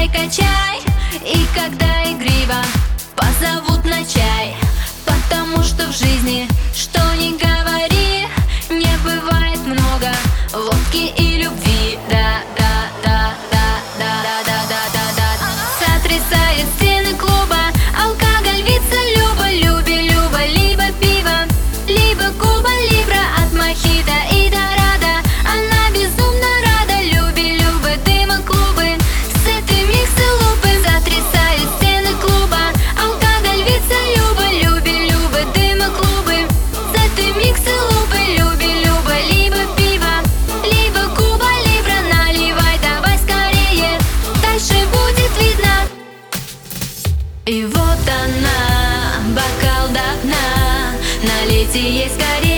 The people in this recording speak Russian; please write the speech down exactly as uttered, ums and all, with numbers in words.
качай, качай. И когда игриво позовут на чай, потому что в жизни, что ни говори, не бывает много водки и любви. Да, да, да, да, да, да, да, да, да, да. Сотрясает стены клуба алкоголь, вица, Люба, люби, Люба. Либо пиво, либо Куба Либра, от мохито и дорада. Она безумно рада, люби, Любы, дыма, клубы. С этой микс-лупы сотрясает стены клуба алкоголь, вица, Люба, люби, Любы, дыма, клубы. С этой микс-лупы, люби, Люба. Либо пиво, либо Куба Либра. Наливай давай скорее, дальше будет видно. И вот она, бокал до дна, налейте ей скорее.